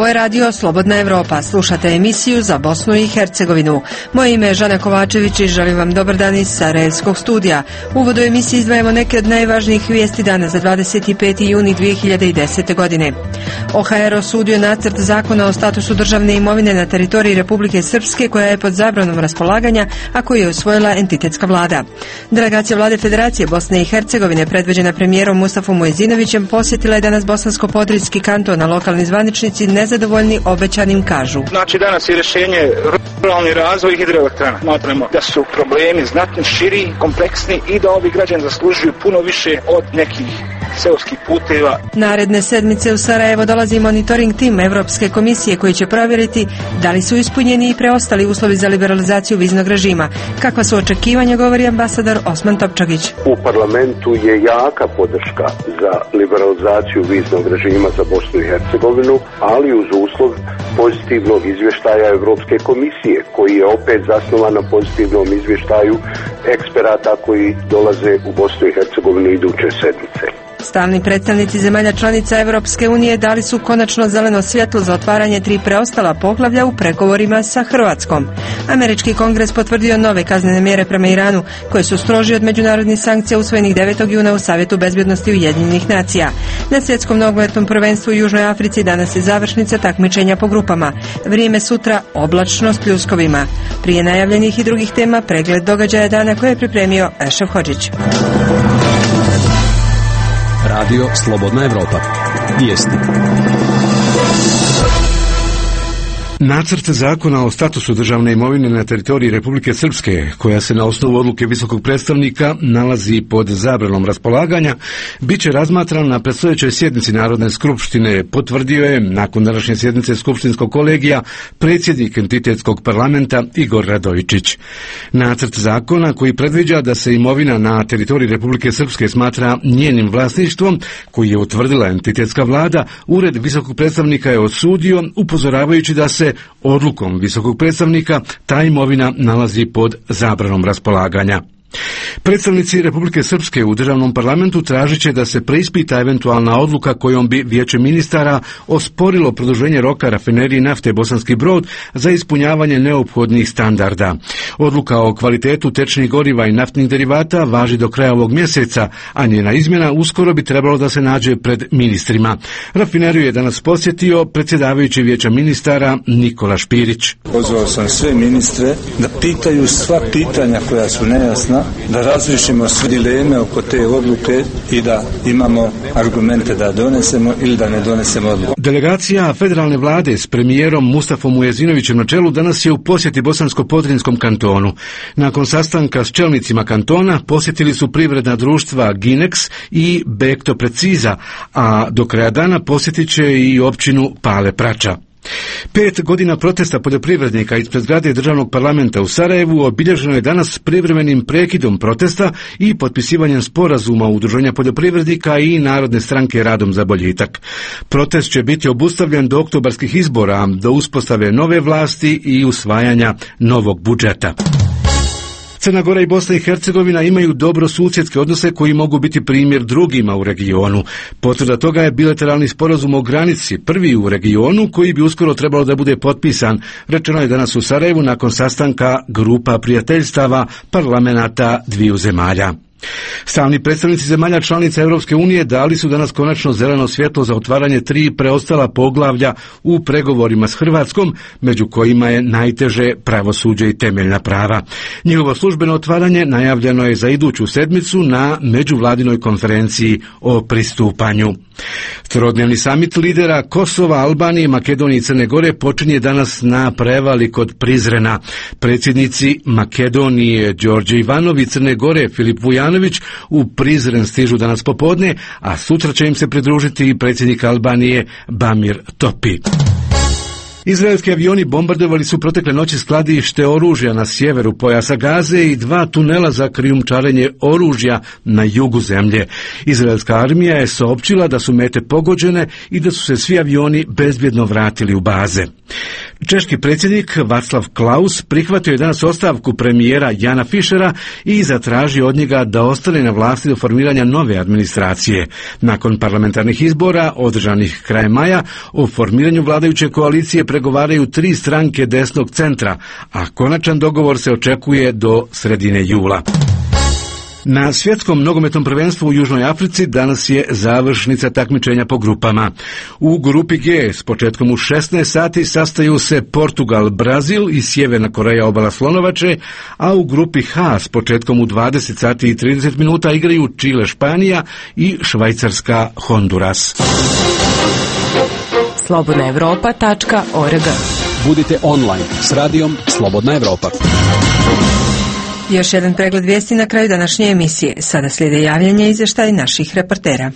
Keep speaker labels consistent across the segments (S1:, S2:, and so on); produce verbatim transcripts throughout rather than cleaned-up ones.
S1: Ovo je radio Slobodna Evropa. Slušate emisiju za Bosnu i Hercegovinu. Moje ime je Žana Kovačević i želim vam dobar dan iz Sarajevskog studija. U uvodu emisije izdvajamo neke od najvažnijih vijesti dana za dvadeset peti juni dvije hiljade desete. godine. O H R osudio nacrt zakona o statusu državne imovine na teritoriji Republike Srpske koja je pod zabranom raspolaganja, a koju je usvojila entitetska vlada. Delegacija vlade Federacije Bosne i Hercegovine predvođena premijerom Mustafom Muezinovićem posjetila je danas Bosansko-Podrinjski kanton, a lokalni zvaničnici nezadovoljni obećanim kažu.
S2: Znači danas je rješenje ruralni razvoj hidroelektrana. Smatramo da su problemi znatno širi, kompleksni i da ovi građani zaslužuju puno više od nekih seoskih puteva.
S1: Naredne sedmice u Sarajevo dolazi monitoring tim Evropske komisije koji će provjeriti da li su ispunjeni i preostali uslovi za liberalizaciju viznog režima. Kakva su očekivanja, govori ambasador Osman Topčagić.
S3: U parlamentu je jaka podrška za liberalizaciju viznog režima za Bosnu i Hercegovinu, ali uz uslov pozitivnog izvještaja Evropske komisije, koji je opet zasnovan na pozitivnom izvještaju eksperata koji dolaze u Bosnu i Hercegovinu iduće sedmice.
S1: Stalni predstavnici zemalja članica Evropske unije dali su konačno zeleno svjetlo za otvaranje tri preostala poglavlja u pregovorima sa Hrvatskom. Američki kongres potvrdio nove kaznene mjere prema Iranu, koje su stroži od međunarodnih sankcija usvojenih devetog juna u Savjetu bezbjednosti Ujedinjenih nacija. Na svjetskom nogometnom prvenstvu u Južnoj Africi danas je završnica takmičenja po grupama. Vrijeme sutra oblačno s pljuskovima. Prije najavljenih i drugih tema pregled događaja dana koje je pripremio Ešef Hodžić.
S4: Radio Slobodna Evropa. Vijesti. Nacrt zakona o statusu državne imovine na teritoriji Republike Srpske, koja se na osnovu odluke visokog predstavnika nalazi pod zabranom raspolaganja, bit će razmatran na predstojećoj sjednici Narodne skupštine, potvrdio je nakon današnje sjednice skupštinskog kolegija predsjednik entitetskog parlamenta Igor Radojičić. Nacrt zakona koji predviđa da se imovina na teritoriji Republike Srpske smatra njenim vlasništvom, koji je utvrdila entitetska vlada, ured visokog predstavnika je osudio, upozoravajući da se odlukom visokog predstavnika ta imovina nalazi pod zabranom raspolaganja. Predstavnici Republike Srpske u državnom parlamentu tražit će da se preispita eventualna odluka kojom bi Vijeće ministara osporilo produženje roka rafineriji nafte Bosanski Brod za ispunjavanje neophodnih standarda. Odluka o kvalitetu tečnih goriva i naftnih derivata važi do kraja ovog mjeseca, a njena izmjena uskoro bi trebalo da se nađe pred ministrima. Rafineriju je danas posjetio predsjedavajući Vijeća ministara Nikola Špirić.
S5: Pozvao sam sve ministre da pitaju sva pitanja koja su nejasna, da razrišimo sve dileme oko te odluke i da imamo argumente da donesemo ili da ne donesemo odluku.
S4: Delegacija federalne vlade s premijerom Mustafom Muezinovićem na čelu danas je u posjeti Bosansko-Podrinjskom kantonu. Nakon sastanka s čelnicima kantona posjetili su privredna društva Ginex i Bekto Preciza, a do kraja dana posjetit će i općinu Pale Prača. Pet godina protesta poljoprivrednika ispred zgrade državnog parlamenta u Sarajevu obilježeno je danas privremenim prekidom protesta i potpisivanjem sporazuma udruženja poljoprivrednika i Narodne stranke Radom za boljitak. Protest će biti obustavljen do oktobarskih izbora, do uspostave nove vlasti i usvajanja novog budžeta. Crna Gora i Bosna i Hercegovina imaju dobro susjedske odnose koji mogu biti primjer drugima u regionu. Potvrda toga je bilateralni sporazum o granici, prvi u regionu koji bi uskoro trebalo da bude potpisan, rečeno je danas u Sarajevu nakon sastanka grupa prijateljstava parlamenata dviju zemalja. Stalni predstavnici zemalja članica Europske unije dali su danas konačno zeleno svjetlo za otvaranje tri preostala poglavlja u pregovorima s Hrvatskom, među kojima je najteže pravosuđe i temeljna prava. Njihovo službeno otvaranje najavljeno je za iduću sedmicu na međuvladinoj konferenciji o pristupanju. Trodnevni samit lidera Kosova, Albanije, Makedonije i Crne Gore počinje danas na prevali kod Prizrena. Predsjednici Makedonije Đorđe Ivanov i Crne Gore Filip Vujanović u Prizren stižu danas popodne, a sutra će im se pridružiti i predsjednik Albanije Bamir Topi. Izraelski avioni bombardovali su protekle noći skladište oružja na sjeveru pojasa Gaze i dva tunela za krijumčarenje oružja na jugu zemlje. Izraelska armija je saopćila da su mete pogođene i da su se svi avioni bezbjedno vratili u baze. Češki predsjednik Václav Klaus prihvatio je danas ostavku premijera Jana Fischera i zatražio od njega da ostane na vlasti do formiranja nove administracije. Nakon parlamentarnih izbora održanih krajem maja o formiranju vladajuće koalicije pregovaraju tri stranke desnog centra, a konačan dogovor se očekuje do sredine jula. Na svjetskom nogometnom prvenstvu u Južnoj Africi danas je završnica takmičenja po grupama. U grupi G s početkom u šesnaest sati sastaju se Portugal, Brazil i Sjeverna Koreja obala Slonovače, a u grupi H s početkom u dvadeset sati i trideset minuta igraju Čile, Španija i Švajcarska, Honduras.
S6: slobodna evropa tačka org.
S7: Budite online s radijom Slobodna Evropa.
S1: Još jedan pregled vijesti na kraju današnje emisije. Sada slijede javljanja i izvještaj naših reportera.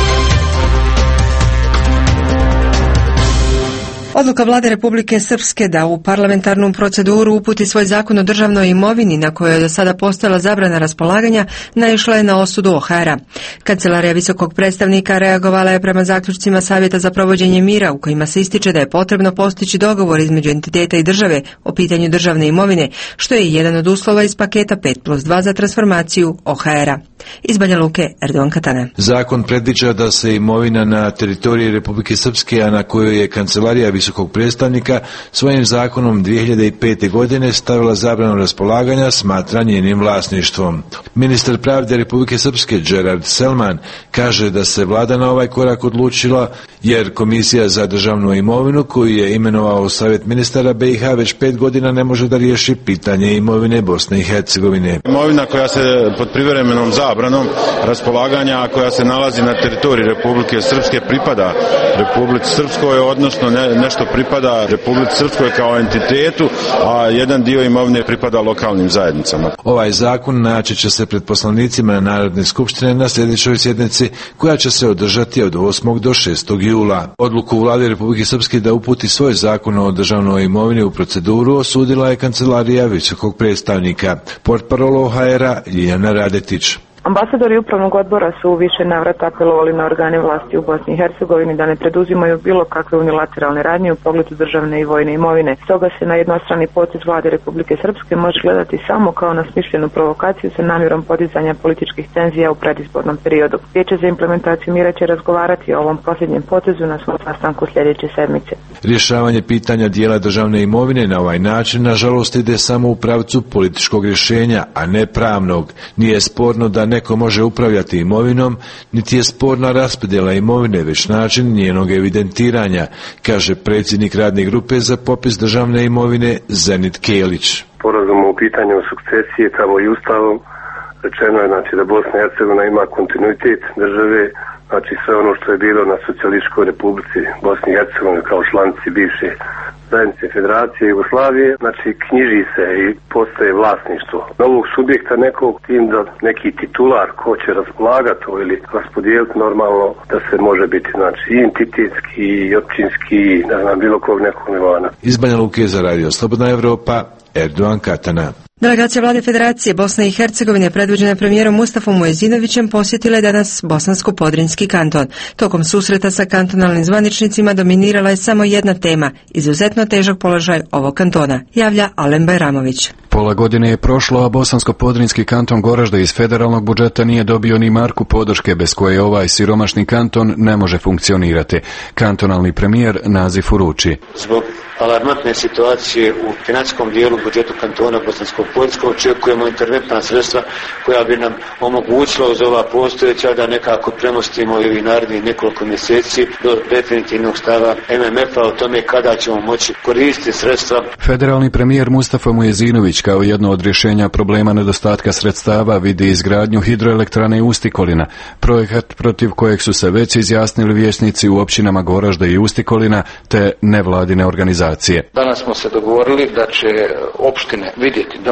S1: Odluka Vlade Republike Srpske da u parlamentarnu proceduru uputi svoj zakon o državnoj imovini na kojoj je do sada postojala zabrana raspolaganja naišla je na osudu O H R-a. Kancelarija visokog predstavnika reagovala je prema zaključcima Savjeta za provođenje mira u kojima se ističe da je potrebno postići dogovor između entiteta i države o pitanju državne imovine, što je jedan od uslova iz paketa pet plus dva za transformaciju O H R-a. Iz Banja Luke, Erdogan Katana.
S8: Zakon predviđa da se imovina na teritoriji Republike Srpske, a na kojoj je Kancelarija visokog predstavnika svojim zakonom dvije hiljade pete. godine stavila zabranu raspolaganja, smatra njenim vlasništvom. Ministar pravde Republike Srpske Gerard Selman kaže da se vlada na ovaj korak odlučila jer Komisija za državnu imovinu koju je imenovao Savjet ministara B i H već pet godina ne može da riješi pitanje imovine Bosne i Hercegovine.
S9: Imovina koja se pod privremenom zabranom raspolaganja, a koja se nalazi na teritoriji Republike Srpske pripada Republici Srpskoj, odnosno ne, nešto pripada Republici Srpskoj kao entitetu, a jedan dio imovine pripada lokalnim zajednicama.
S8: Ovaj zakon naći će se pred poslanicima Narodne skupštine na sljedećoj sjednici koja će se održati od osmog do šestog jula. Odluku Vlade Republike Srpske da uputi svoj zakon o državnoj imovini u proceduru osudila je Kancelarija visokog predstavnika. Portparol O H R-a Ljiljana Radetić.
S10: Ambasadori upravnog odbora su u više navrata apelovali na organe vlasti u Bosni i Hercegovini da ne preduzimaju bilo kakve unilateralne radnje u pogledu državne i vojne imovine. Stoga se na jednostrani potez Vlade Republike Srpske može gledati samo kao na smišljenu provokaciju sa namjerom podizanja političkih tenzija u predizbornom periodu. Vijeće za implementaciju mira će razgovarati o ovom posljednjem potezu na svom sastanku sljedeće sedmice.
S8: Rješavanje pitanja dijela državne imovine na ovaj način nažalost ide samo u pravcu političkog rješenja, a ne pravnog. Nije sporno da neko može upravljati imovinom, niti je sporna raspodjela imovine, već način njenog evidentiranja, kaže predsjednik radne grupe za popis državne imovine Zenit Kelić.
S3: Sporazum o pitanju sukcesije, tamo i ustavom rečeno je znači, da Bosna i Hercegovina ima kontinuitet države, znači sve ono što je bilo na Socijalističkoj Republici Bosni i Hercegovine kao članici bivše zajednice Federacije Jugoslavije, znači knjiži se i postaje vlasništvo novog subjekta nekog, tim da neki titular ko će raspolagati ili raspodijeliti normalno da se može biti znači i entitetski i općinski i ne znam bilo kog nekog nivoa.
S8: Iz Banja Luke za radio Slobodna Evropa, Erdogan Katana.
S1: Delegacija Vlade Federacije Bosne i Hercegovine predvođena premijerom Mustafom Muezinovićem posjetila je danas Bosansko-Podrinjski kanton. Tokom susreta sa kantonalnim zvaničnicima dominirala je samo jedna tema, izuzetno težak položaj ovog kantona, javlja Alen Bajramović.
S11: Pola godine je prošlo, a Bosansko-Podrinjski kanton Goražde iz federalnog budžeta nije dobio ni marku podrške bez koje ovaj siromašni kanton ne može funkcionirati. Kantonalni premijer Nazif Uruči.
S12: Zbog alarmantne situacije u financijskom dijelu budžetu kantona Bosansko-Podrinjskog očekujemo interventna sredstva koja bi nam omogućila uz ova postojeća da nekako premostimo i narednih nekoliko mjeseci do definitivnog stava M M F-a o tome kada ćemo moći koristiti sredstva.
S11: Federalni premijer Mustafa Muezinović kao jedno od rješenja problema nedostatka sredstava vidi izgradnju hidroelektrane Ustikolina, projekat protiv kojeg su se već izjasnili vijećnici u općinama Goražde i Ustikolina te nevladine organizacije.
S13: Danas smo se dogovorili da će opštine vidjeti da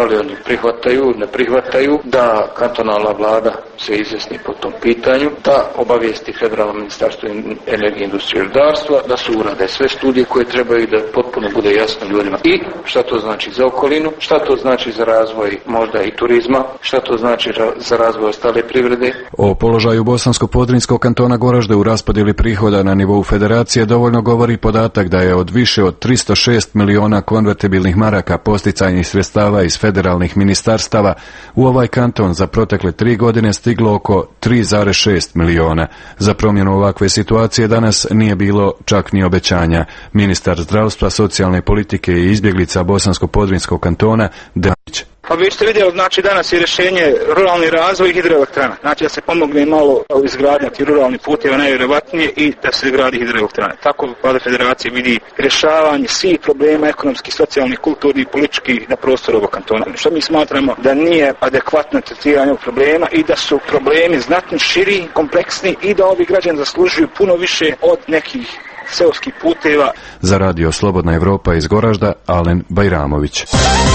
S2: da li oni prihvataju, ne prihvataju, da kantonalna vlada se izjasni po tom pitanju, da obavijesti Federalno ministarstvo energije, industrije i rudarstva, da su urade sve studije koje trebaju, da potpuno bude jasno ljudima i šta to znači za okolinu, šta to znači za razvoj možda i turizma, šta to znači za razvoj ostale privrede.
S11: O položaju Bosansko-Podrinjskog kantona Goražde u raspodjeli prihoda na nivou federacije dovoljno govori podatak da je od više od tristo šest miliona konvertibilnih maraka posticajnih sredstava iz federalnih ministarstava u ovaj kanton za protekle tri godine stiglo oko tri zarez šest miliona. Za promjenu ovakve situacije danas nije bilo čak ni obećanja. Ministar zdravstva, socijalne politike i izbjeglica Bosansko-Podrinjskog kantona Danić.
S2: Pa vi ste vidjeli, znači danas je rješenje ruralni razvoj i hidroelektrana. Znači da se pomogne malo izgradnja tih ruralnih puteva najvjerovatnije i da se gradi hidroelektrane. Tako Vlada Federacije vidi rješavanje svih problema ekonomskih, socijalnih, kulturnih i političkih na prostoru ovog kantona. Što mi smatramo da nije adekvatno tretiranje ovog problema i da su problemi znatno širi, kompleksni i da ovi građani zaslužuju puno više od nekih seoskih puteva.
S11: Za radio Slobodna Evropa iz Goražda, Alen Bajramović.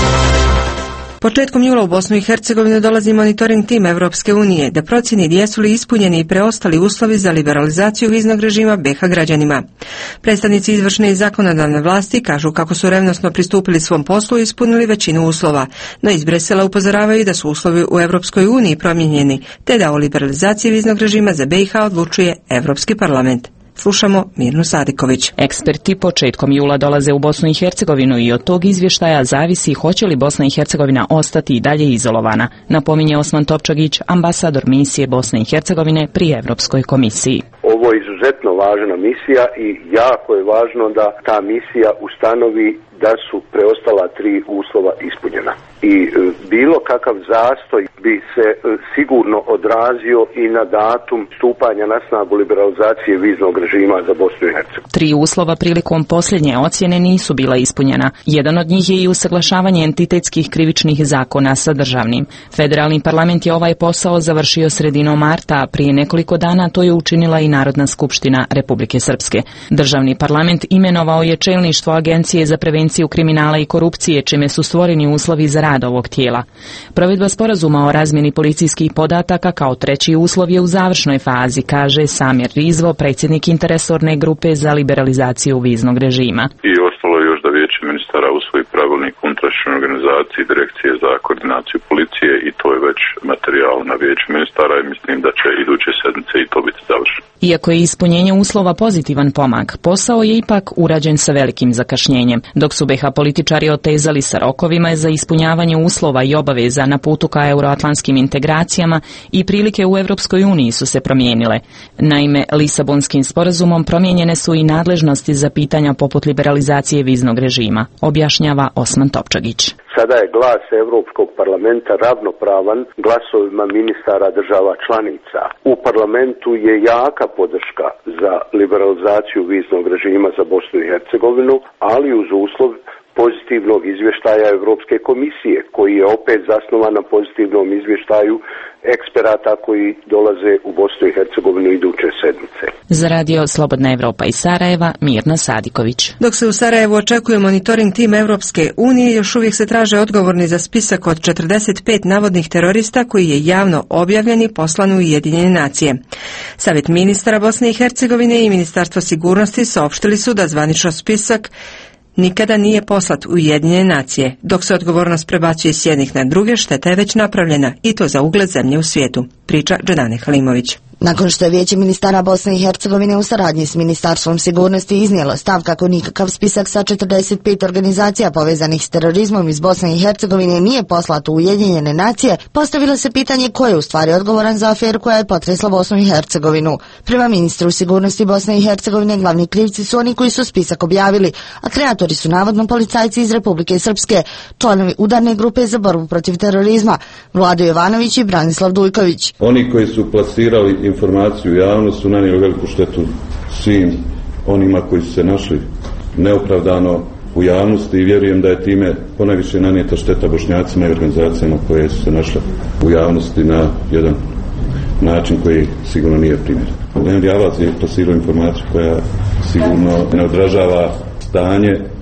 S1: Početkom jula u Bosnu i Hercegovinu dolazi monitoring tim Evropske unije da procjeni jesu li ispunjeni i preostali uslovi za liberalizaciju viznog režima be ha građanima. Predstavnici izvršne i zakonodavne vlasti kažu kako su revnosno pristupili svom poslu i ispunili većinu uslova, no iz Brisela upozoravaju da su uslovi u Evropskoj uniji promijenjeni, te da o liberalizaciji viznog režima za be ha odlučuje Evropski parlament. Slušamo Mirnu Sadiković.
S6: Eksperti početkom jula dolaze u Bosnu i Hercegovinu i od tog izvještaja zavisi hoće li Bosna i Hercegovina ostati i dalje izolovana, napominje Osman Topčagić, ambasador misije Bosne i Hercegovine pri Evropskoj komisiji.
S3: Ovo je izuzetno važna misija i jako je važno da ta misija ustanovi da su preostala tri uslova ispunjena. I e, bilo kakav zastoj bi se e, sigurno odrazio i na datum stupanja na snagu liberalizacije viznog režima za Bosnu i Hercegovinu.
S6: Tri uslova prilikom posljednje ocjene nisu bila ispunjena. Jedan od njih je i usaglašavanje entitetskih krivičnih zakona sa državnim. Federalni parlament je ovaj posao završio sredinom marta, a prije nekoliko dana to je učinila i Narodna skupština Republike Srpske. Državni parlament imenovao je čelništvo Agencije za prevenciju kriminala i korupcije, čime su stvoreni uslovi za rad ovog tijela. Provedba sporazuma o razmjeni policijskih podataka kao treći uslov je u završnoj fazi, kaže Samir Rizvo, predsjednik interresorne grupe za liberalizaciju viznog režima.
S13: I ostalo je još da Vijeće ministara usvoji pravilnik unutrašnjoj organizaciji Direkcije za koordinaciju policije i to je već materijal na Vijeću ministara i mislim da će iduće sedmice i to biti završeno.
S6: Iako je ispunjenje uslova pozitivan pomak, posao je ipak urađen sa velikim zakašnjenjem. Dok su be ha političari otezali sa rokovima za ispunjavanje uslova i obaveza na putu ka euroatlantskim integracijama, i prilike u Evropskoj uniji su se promijenile. Naime, Lisabonskim sporazumom promijenjene su i nadležnosti za pitanja poput liberalizacije viznog režima, objašnjava Osman Topčagić.
S3: Sada je glas Europskog parlamenta ravnopravan glasovima ministara država članica. U parlamentu je jaka podrška za liberalizaciju viznog režima za Bosnu i Hercegovinu, ali uz uslov pozitivnog izvještaja Europske komisije, koji je opet zasnovan na pozitivnom izvještaju eksperata koji dolaze u Bosnu i Hercegovinu iduće sedmice.
S6: Za radio Slobodna Evropa iz Sarajeva, Mirna Sadiković.
S1: Dok se u Sarajevu očekuje monitoring tim Evropske unije, još uvijek se traže odgovorni za spisak od četrdeset pet navodnih terorista koji je javno objavljen i poslan u Ujedinjene nacije. Savjet ministara Bosne i Hercegovine i Ministarstvo sigurnosti saopštili su da zvanično spisak nikada nije poslat u Ujedinjene nacije. Dok se odgovornost prebacuje s jednih na druge, šteta je već napravljena i to za ugled zemlje u svijetu, priča Džedane Halimović.
S14: Nakon što je Vijeće ministara Bosne i Hercegovine u saradnji s Ministarstvom sigurnosti iznijelo stav kako nikakav spisak sa četrdeset pet organizacija povezanih s terorizmom iz Bosne i Hercegovine nije poslat u Ujedinjene nacije, postavilo se pitanje ko je u stvari odgovoran za aferu koja je potresla Bosnu i Hercegovinu. Prema ministru sigurnosti Bosne i Hercegovine glavni krivci su oni koji su spisak objavili, a kreatori su navodno policajci iz Republike Srpske, članovi udarne grupe za borbu protiv terorizma, Vlado Jovanović i Branislav Dujković.
S15: Oni koji su plasirali informaciju u javnost su nanijeli veliku štetu svim onima koji su se našli neopravdano u javnosti i vjerujem da je time ponajviše nanijeta šteta Bošnjacima i organizacijama koje su se našle u javnosti na jedan način koji sigurno nije primjeren. Len Javac je plasirao informaciju koja sigurno ne odražava stanje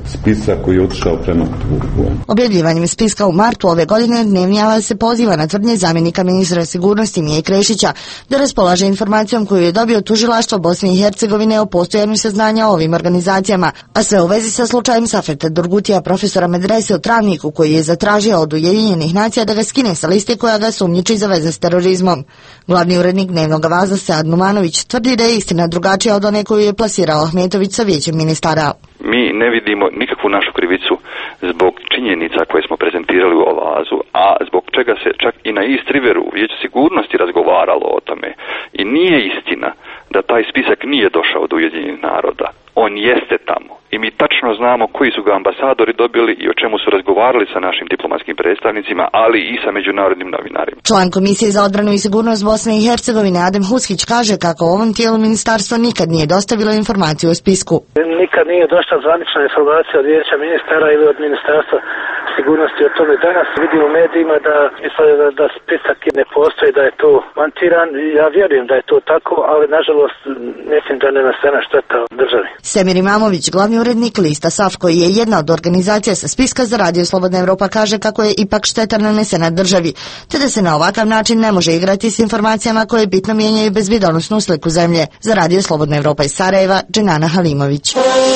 S15: spisak koji je otišao prema Vukovaru.
S14: Objavljivanjem spiska u martu ove godine Dnevnjava se poziva na tvrdnje zamjenika ministra sigurnosti Mije Krešića da raspolaže informacijom koju je dobio tužilaštvo Bosne i Hercegovine o postojanju saznanja o ovim organizacijama, a sve u vezi sa slučajem Safeta Durgutija, profesora medrese u Travniku, koji je zatražio od Ujedinjenih nacija da ga skine sa liste koja ga sumnjiči za veze s terorizmom. Glavni urednik Dnevnog avaza Sead Numanović tvrdi da je istina drugačija od one koju je plasirao Ahmetović sa vijećem ministara.
S16: Mi ne vidimo nikakvu našu krivicu zbog činjenica koje smo prezentirali u Avazu, a zbog čega se čak i na East Riveru u Vijeću sigurnosti razgovaralo o tome. I nije istina da taj spisak nije došao od Ujedinjenih naroda. On jeste tamo. I mi tačno znamo koji su ga ambasadori dobili i o čemu su razgovarali sa našim diplomatskim predstavnicima, ali i sa međunarodnim novinarima.
S14: Član Komisije za odbranu i sigurnost Bosne i Hercegovine Adem Huskić kaže kako ovom tijelu ministarstvo nikad nije dostavilo informaciju o spisku.
S17: Nikad nije došla zvanična informacija od vijeća ministara ili od ministarstva sigurnosti o tome. Danas vidimo u medijima da misle da, da spisak ne postoji, da je to montiran. Ja vjerujem da je to tako, ali nažalost mislim da ne nastaje šteta državi.
S14: Semir Imamović, glavni urednik lista S A F, koji je jedna od organizacija sa spiska za Radio Slobodna Evropa, kaže kako je ipak šteta nanesena državi, te da se na ovakav način ne može igrati s informacijama koje bitno mijenjaju bezbjedonosnu sliku zemlje. Za Radio Slobodna Evropa iz Sarajeva, Dženana Halimović.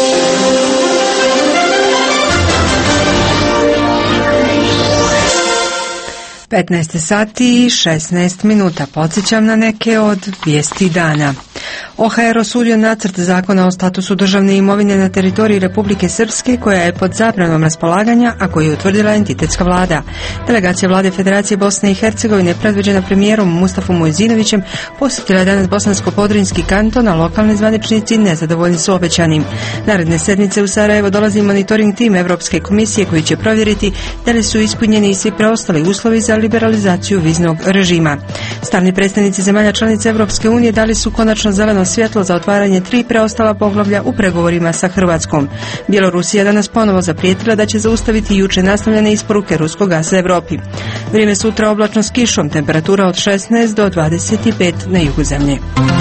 S1: petnaest sati i šesnaest minuta. Podsjećam na neke od vijesti dana. O H R osudio nacrt zakona o statusu državne imovine na teritoriji Republike Srpske, koja je pod zabranom raspolaganja, a koju je utvrdila entitetska vlada. Delegacija vlade Federacije Bosne i Hercegovine, predvođena premijerom Mustafom Muezinovićem, posjetila je danas Bosansko-Podrinjski kanton, a lokalni zvaničnici nezadovoljni su obećanim. Naredne sedmice u Sarajevo dolazi monitoring tim Evropske komisije koji će provjeriti da li su ispunjeni i svi preostali uslovi za liberalizaciju viznog režima. Stalni predstavnici zemalja članica Evropske unije dali su konačno zeleno svjetlo za otvaranje tri preostala poglavlja u pregovorima sa Hrvatskom. Bjelorusija danas ponovo zaprijetila da će zaustaviti juče nastavljene isporuke ruskog gasa Evropi. Vrijeme sutra oblačno s kišom, temperatura od šesnaest do dvadeset pet na jugu zemlje.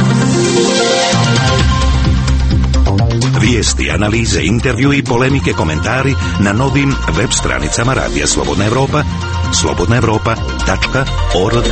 S18: Vijesti, analize, intervju i polemike, komentari na novim web stranicama Radija Slobodna Evropa, slobodna evropa tačka org.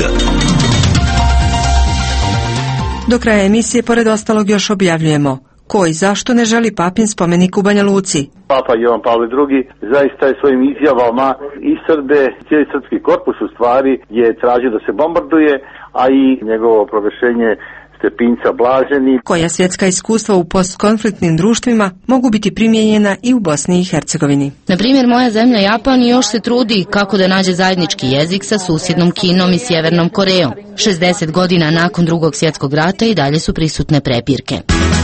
S1: Do kraja emisije, pored ostalog, još objavljujemo ko i zašto ne želi papin spomenik u Banja Luci.
S19: Papa Jovan Pavle drugi zaista je svojim izjavama i Srbe, cijeli srpski korpus u stvari je tražio da se bombarduje, a i njegovo proglašenje Stepinca blaženi.
S1: Koja svjetska iskustva u postkonfliktnim društvima mogu biti primijenjena i u Bosni i Hercegovini.
S20: Na primjer, moja zemlja Japan još se trudi kako da nađe zajednički jezik sa susjednom Kinom i Sjevernom Korejom. šezdeset godina nakon drugog svjetskog rata i dalje su prisutne prepirke.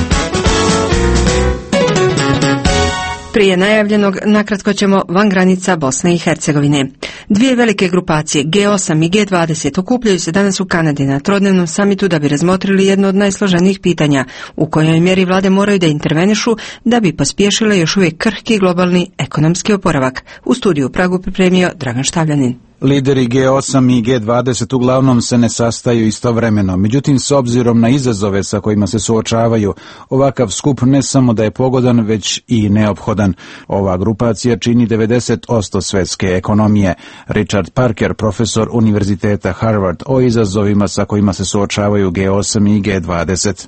S1: Prije najavljenog, nakratko ćemo van granica Bosne i Hercegovine. Dvije velike grupacije, G osam i G dvadeset, okupljaju se danas u Kanadi na trodnevnom samitu da bi razmotrili jedno od najsloženijih pitanja, u kojoj mjeri vlade moraju da intervenišu da bi pospješile još uvijek krhki globalni ekonomski oporavak. U studiju u Pragu pripremio Dragan Štavljanin.
S21: Lideri G osam i G dvadeset uglavnom se ne sastaju istovremeno, međutim s obzirom na izazove sa kojima se suočavaju, ovakav skup ne samo da je pogodan, već i neophodan. Ova grupacija čini devedeset posto svjetske ekonomije. Richard Parker, profesor Univerziteta Harvard, o izazovima sa kojima se suočavaju G osam i G dvadeset.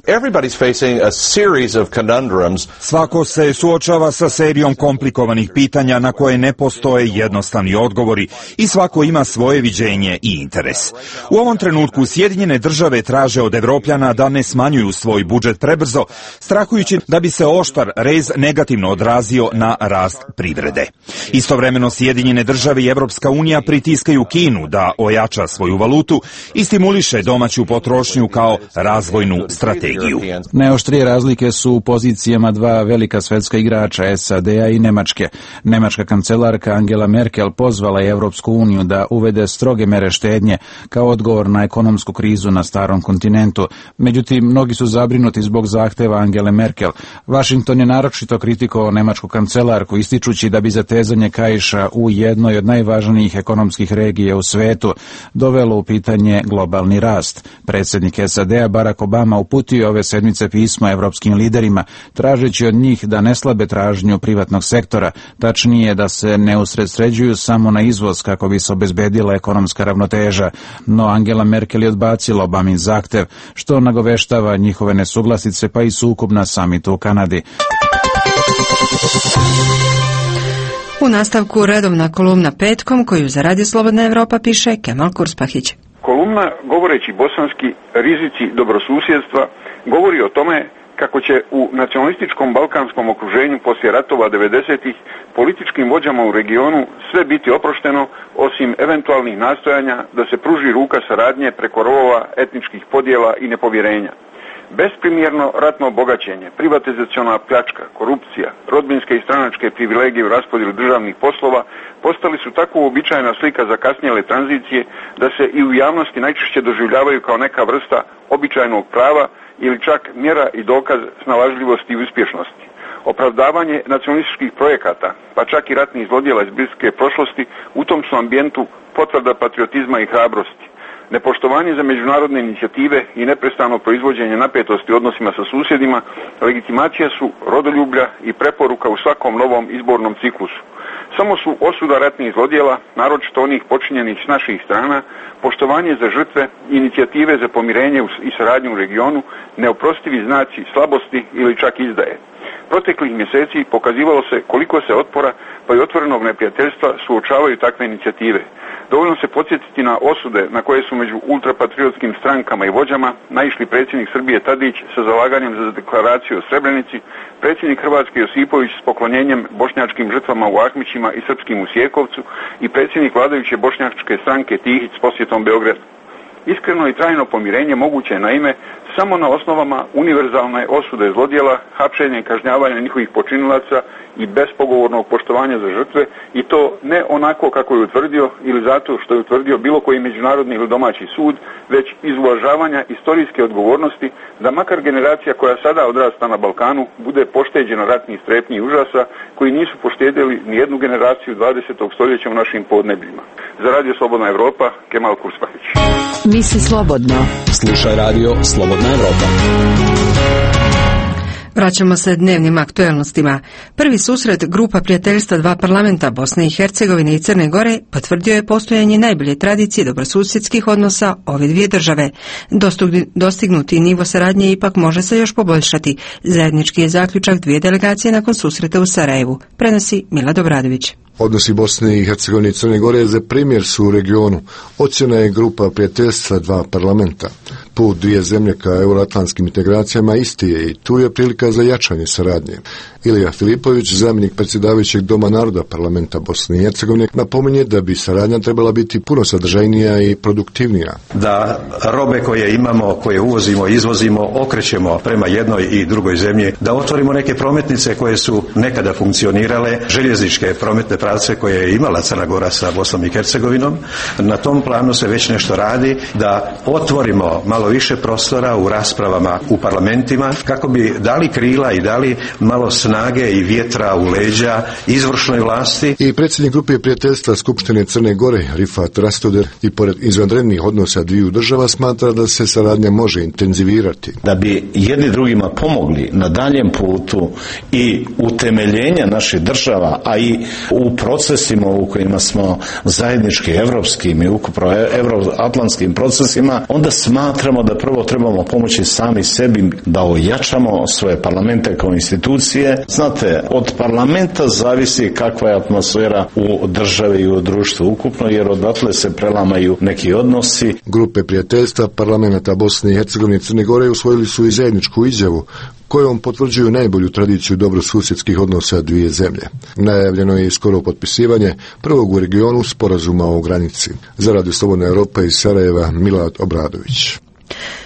S22: Svako se suočava sa serijom komplikovanih pitanja na koje ne postoje jednostavni odgovori i svako ima svoje viđenje i interes. U ovom trenutku Sjedinjene države traže od Evropljana da ne smanjuju svoj budžet prebrzo, strahujući da bi se oštar rez negativno odrazio na rast privrede. Istovremeno Sjedinjene države i Evropska unija pritiskaju Kinu da ojača svoju valutu i stimuliše domaću potrošnju kao razvojnu strategiju.
S21: Najoštrije razlike su u pozicijama dva velika svjetska igrača, S A D-a i Nemačke. Nemačka kancelarka Angela Merkel pozvala je Evropsku uniju da uvede stroge mere štednje kao odgovor na ekonomsku krizu na starom kontinentu. Međutim, mnogi su zabrinuti zbog zahteva Angele Merkel. Washington je naročito kritikovao nemačku kancelarku, ističući da bi zatezanje kaiša u jednoj od najvažnijih ekonomskih regija u svetu dovelo u pitanje globalni rast. Predsjednik S A D-a Barack Obama uputio ove sedmice pismo evropskim liderima, tražeći od njih da ne slabe tražnju privatnog sektora, tačnije da se ne usredsređuju samo na izvoz kako bi se obezbedila ekonomska ravnoteža, no Angela Merkel je odbacila Obamin zahtev, što nagoveštava njihove nesuglasice pa i sukob na samitu u Kanadi.
S1: U nastavku redovna kolumna petkom koju za Radio Slobodna Evropa piše Kemal Kurspahić.
S4: Kolumna govoreći bosanski rizici dobrosusjedstva govori o tome kako će u nacionalističkom balkanskom okruženju poslije ratova devedesetih političkim vođama u regionu sve biti oprošteno osim eventualnih nastojanja da se pruži ruka saradnje preko rovova etničkih podjela i nepovjerenja. Besprimjerno ratno bogaćenje, privatizaciona pljačka, korupcija, rodbinske i stranačke privilegije u raspodjelu državnih poslova postali su tako uobičajena slika zakasnjele tranzicije da se i u javnosti najčešće doživljavaju kao neka vrsta običajnog prava ili čak mjera i dokaz snalažljivosti i uspješnosti. Opravdavanje nacionalističkih projekata, pa čak i ratnih zlodjela iz bliske prošlosti, u tom su ambijentu potvrda patriotizma i hrabrosti. Nepoštovanje za međunarodne inicijative i neprestano proizvođenje napetosti u odnosima sa susjedima legitimacija su rodoljublja i preporuka u svakom novom izbornom ciklusu. Samo su osuda ratnih zlodjela, naročito onih počinjenih s naših strana, poštovanje za žrtve, inicijative za pomirenje i saradnju u regionu, neoprostivi znaci slabosti ili čak izdaje. Proteklih mjeseci pokazivalo se koliko se otpora pa i otvorenog neprijateljstva suočavaju takve inicijative. Dovoljno se podsjetiti na osude na koje su među ultrapatriotskim strankama i vođama naišli predsjednik Srbije Tadić sa zalaganjem za deklaraciju o Srebrenici, predsjednik Hrvatske Josipović s poklonjenjem bošnjačkim žrtvama u Ahmićima i srpskim u Sjekovcu i predsjednik vladajuće bošnjačke stranke Tihić s posjetom Beogradu. Iskreno i trajno pomirenje moguće je naime samo na osnovama univerzalne osude zlodjela, hapšenja i kažnjavanja njihovih počinilaca i bespogovornog poštovanja za žrtve, i to ne onako kako je utvrdio ili zato što je utvrdio bilo koji međunarodni ili domaći sud, već iz uvažavanja istorijske odgovornosti da makar generacija koja sada odrasta na Balkanu bude pošteđena ratnih strepnji i užasa koji nisu poštedjeli ni jednu generaciju dvadesetog stoljeća u našim podnebljima. Za Radio Slobodna Evropa, Kemal Kurspahić.
S7: Misli slobodno. Slušaj Radio Slobodna Evropa.
S1: Vraćamo se dnevnim aktuelnostima. Prvi susret grupa prijateljstva dva parlamenta Bosne i Hercegovine i Crne Gore potvrdio je postojanje najbolje tradicije dobrosusjedskih odnosa ove dvije države. Dostignuti nivo saradnje ipak može se još poboljšati. Zajednički je zaključak dvije delegacije nakon susreta u Sarajevu. Prenosi Milad Obradović.
S5: Odnosi Bosne i Hercegovine i Crne Gore za primjer su u regionu. Ocjena je grupa prijateljstva dva parlamenta. Put dvije zemlje ka euroatlantskim integracijama isti je i tu je prilika za jačanje saradnje. Ilija Filipović, zamjenik predsjedavajućeg Doma naroda parlamenta Bosne i Hercegovine, napominje da bi saradnja trebala biti puno sadržajnija i produktivnija.
S23: Da robe koje imamo, koje uvozimo i izvozimo, okrećemo prema jednoj i drugoj zemlji, da otvorimo neke prometnice koje su nekada funkcionirale, željezničke prometne pravce koje je imala Crna Gora sa Bosnom i Hercegovinom. Na tom planu se već nešto radi, da otvorimo malo više prostora u raspravama u parlamentima kako bi dali krila i dali malo snage i vjetra u leđa izvršnoj vlasti.
S5: I predsjednik grupe prijateljstva Skupštine Crne Gore, Rifat Rastoder, i pored izvanrednih odnosa dviju država smatra da se saradnja može intenzivirati.
S24: Da bi jedni drugima pomogli na daljem putu i utemeljenja naših država, a i u procesima u kojima smo zajednički evropskim i ukupno euroatlantskim procesima, onda smatramo da prvo trebamo pomoći sami sebi da ojačamo svoje parlamente kao institucije. Znate, od parlamenta zavisi kakva je atmosfera u državi i u društvu ukupno, jer odatle se prelamaju neki odnosi.
S5: Grupe prijateljstva parlamenta Bosne i Hercegovine i Crne Gore usvojili su i zajedničku izjavu kojom potvrđuju najbolju tradiciju dobrosusjedskih odnosa dvije zemlje. Najavljeno je i skoro potpisivanje prvog u regionu sporazuma o granici. Za Radio Slobodna Evropa iz Sarajeva, Milad Obradović.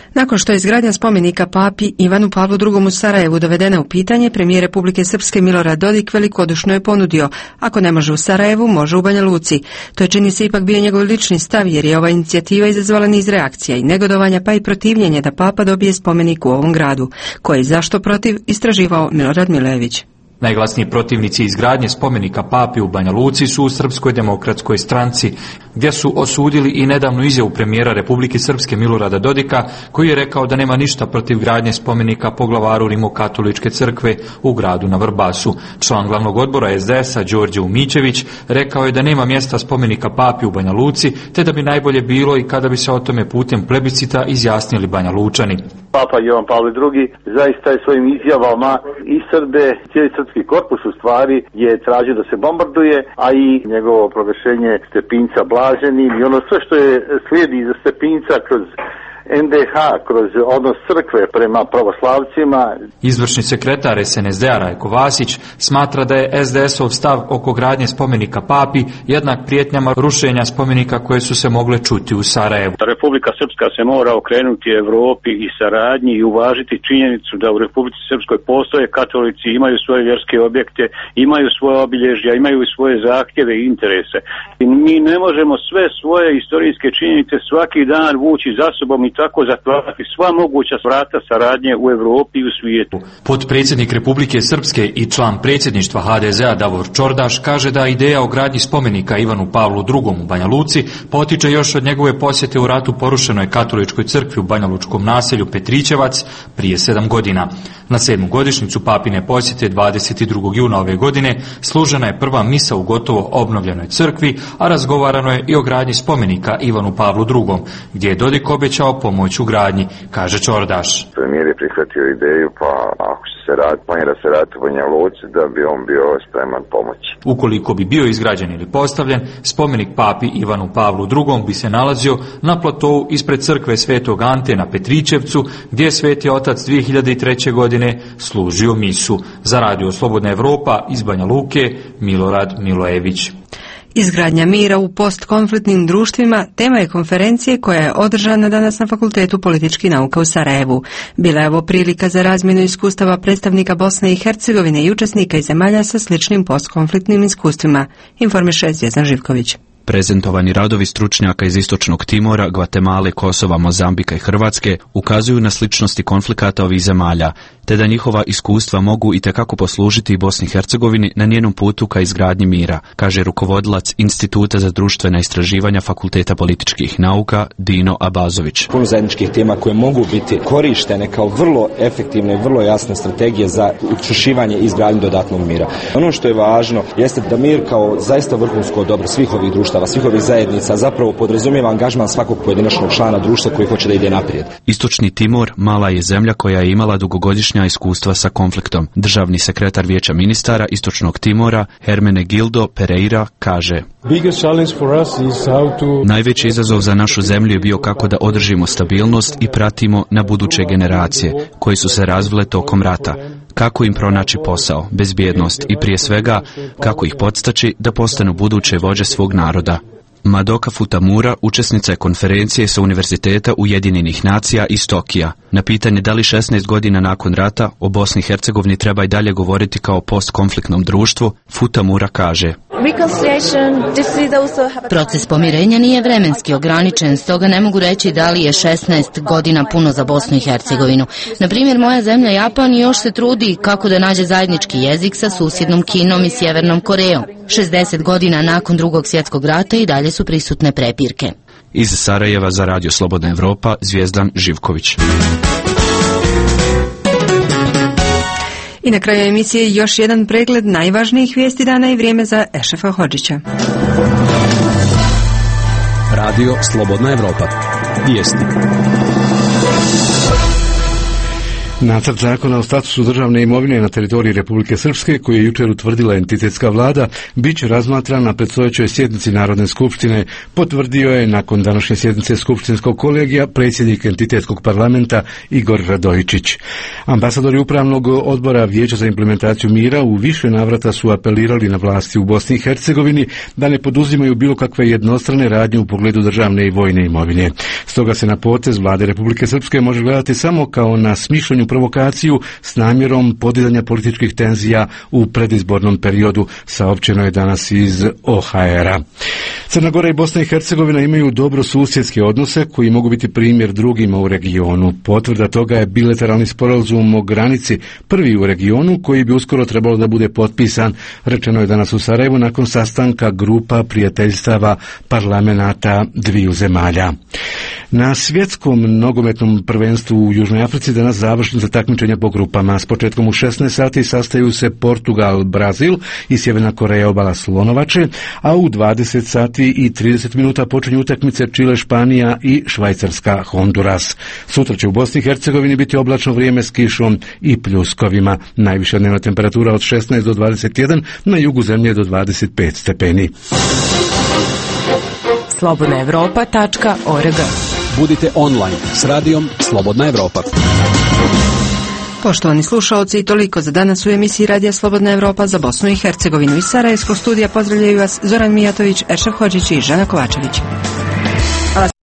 S1: Nakon što je izgradnja spomenika papi Ivanu Pavlu drugom u Sarajevu dovedena u pitanje, premijer Republike Srpske Milorad Dodik velikodušno je ponudio, ako ne može u Sarajevu, može u Banja Luci. To je, čini se, ipak bio njegov lični stav, jer je ova inicijativa izazvala niz reakcija i negodovanja, pa i protivljenje da papa dobije spomenik u ovom gradu. Ko je zašto protiv, istraživao Milorad Milojević.
S8: Najglasniji protivnici izgradnje spomenika papi u Banja Luci su u Srpskoj demokratskoj stranci, gdje su osudili i nedavnu izjavu premijera Republike Srpske Milorada Dodika, koji je rekao da nema ništa protiv gradnje spomenika poglavaru Rimokatoličke crkve u gradu na Vrbasu. Član glavnog odbora es de es-a Đorđe Umićević rekao je da nema mjesta spomenika papi u Banja Luci, te da bi najbolje bilo i kada bi se o tome putem plebiscita izjasnili Banja Lučani.
S19: Papa Ivan Pavle drugi zaista je svojim izjavama i Srbe, cijeli srpski korpus u stvari je tražio da se bombarduje, a i njegovo proglašenje Stepinca blaženim i ono sve što je slijedi iza Stepinca kroz en de ha, kroz odnos crkve prema pravoslavcima.
S8: Izvršni sekretar es en es de a Rajko Vasić smatra da je es de es-ov stav oko gradnje spomenika papi jednak prijetnjama rušenja spomenika koje su se mogle čuti u Sarajevu.
S9: Republika Srpska se mora okrenuti Evropi i saradnji i uvažiti činjenicu da u Republici Srpskoj postoje katolici, imaju svoje vjerske objekte, imaju svoje obilježja, imaju svoje zahtjeve i interese. I mi ne možemo sve svoje istorijske činjenice svaki dan vući za sobom i tako zatvarati sva moguća vrata saradnje u Evropi i u svijetu.
S8: Potpredsjednik Republike Srpske i član predsjedništva ha de ze-a Davor Čordaš kaže da ideja o gradnji spomenika Ivanu Pavlu drugom u Banja Luci potiče još od njegove posjete u ratu porušenoj katoličkoj crkvi u banjalučkom naselju Petričevac prije sedam godina. Na sedmu godišnjicu papine posjete dvadeset drugog juna ove godine služena je prva misa u gotovo obnovljenoj crkvi, a razgovarano je i o gradnji spomenika Ivanu Pavlu drugom, gdje je Dodik obećao pomoć u gradnji, kaže Čordaš.
S10: Premijer je prihvatio ideju, pa ako će se rad, planira se rad u Banja Luci, da bi on bio spreman pomoći.
S8: Ukoliko bi bio izgrađen ili postavljen, spomenik papi Ivanu Pavlu drugom bi se nalazio na platovu ispred crkve Svetog Ante na Petričevcu, gdje je Sveti Otac dvije hiljade treće godine služio misu. Za Radio Slobodna Evropa iz Banja Luke, Milorad Milojević.
S1: Izgradnja mira u postkonfliktnim društvima tema je konferencije koja je održana danas na Fakultetu političkih nauka u Sarajevu. Bila je ovo prilika za razmjenu iskustava predstavnika Bosne i Hercegovine i učesnika iz zemalja sa sličnim postkonfliktnim iskustvima, informiše Zvjezdan Živković.
S12: Prezentovani radovi stručnjaka iz Istočnog Timora, Gvatemale, Kosova, Mozambika i Hrvatske ukazuju na sličnosti konflikata ovih zemalja, te da njihova iskustva mogu i tekako poslužiti Bosni i Hercegovini na njenom putu ka izgradnji mira, kaže rukovodilac Instituta za društvena istraživanja Fakulteta političkih nauka Dino Abazović.
S25: Puno zajedničkih tema koje mogu biti korištene kao vrlo efektivne i vrlo jasne strategije za učvršćivanje i izgradnju dodatnog mira. Ono što je važno jeste da mir kao zaista vrhunsko dobro svih ovih društava, svih ovih zajednica zapravo podrazumijeva angažman svakog pojedinačnog člana društva koji hoće da ide naprijed.
S12: Istočni Timor mala je zemlja koja je imala dugogodišnja iskustva sa konfliktom. Državni sekretar Vijeća ministara Istočnog Timora Hermenegildo Pereira kaže: Najveći izazov za našu zemlju je bio kako da održimo stabilnost i pratimo na buduće generacije koji su se razvile tokom rata. Kako im pronaći posao, bezbjednost i prije svega kako ih podstaći da postanu buduće vođe svog naroda. Madoka Futamura, učesnica je konferencije sa Univerziteta Ujedinjenih nacija iz Tokija. Na pitanje da li šesnaest godina nakon rata o Bosni i Hercegovini treba i dalje govoriti kao postkonfliktnom društvu, Futamura kaže:
S20: Proces pomirenja nije vremenski ograničen, stoga ne mogu reći da li je šesnaest godina puno za Bosnu i Hercegovinu. Na primjer, moja zemlja Japan još se trudi kako da nađe zajednički jezik sa susjednom Kinom i Sjevernom Korejom. šezdeset godina nakon drugog svjetskog rata i dalje su prisutne prepirke.
S12: Iz Sarajeva za Radio Slobodna Evropa, Zvjezdan Živković.
S1: I na kraju emisije još jedan pregled najvažnijih vijesti dana i vrijeme za Ešefa Hodžića.
S7: Radio Slobodna Evropa. Vijesti.
S2: Nacrt zakona o statusu državne imovine na teritoriji Republike Srpske, koji je jučer utvrdila entitetska vlada, bit će razmatran na predstojećoj sjednici Narodne skupštine, potvrdio je nakon današnje sjednice Skupštinskog kolegija predsjednik entitetskog parlamenta Igor Radojičić. Ambasadori Upravnog odbora Vijeća za implementaciju mira u više navrata su apelirali na vlasti u Bosni i Hercegovini da ne poduzimaju bilo kakve jednostrane radnje u pogledu državne i vojne imovine. Stoga se na potez vlade Republike Srpske može gledati samo kao na smišljenju provokaciju s namjerom podizanja političkih tenzija u predizbornom periodu, saopćeno je danas iz O H R-a. Crna Gora i Bosna i Hercegovina imaju dobro susjedske odnose koji mogu biti primjer drugima u regionu. Potvrda toga je bilateralni sporazum o granici, prvi u regionu koji bi uskoro trebalo da bude potpisan, rečeno je danas u Sarajevu nakon sastanka grupa prijateljstava parlamenata dviju zemalja. Na svjetskom nogometnom prvenstvu u Južnoj Africi danas završnica takmičenja po grupama. S početkom u šesnaest sati sastaju se Portugal, Brazil i Sjeverna Koreja, obala Slonovače, a u dvadeset sati i trideset minuta počinju utakmice Čile, Španija i Švajcarska, Honduras. Sutra će u Bosni i Hercegovini biti oblačno vrijeme s kišom i pljuskovima. Najviša dnevna temperatura od šesnaest do dvadeset jedan, na jugu zemlje do dvadeset pet stepeni.
S1: slobodna evropa tačka org.
S7: Budite online s radijom Slobodna Evropa.
S1: Poštovani slušaoci, toliko za danas u emisiji Radija Slobodna Evropa za Bosnu i Hercegovinu. Iz Sarajevskog studija pozdravljaju vas Zoran Mijatović, Erša Hodžić i Žana Kovačević.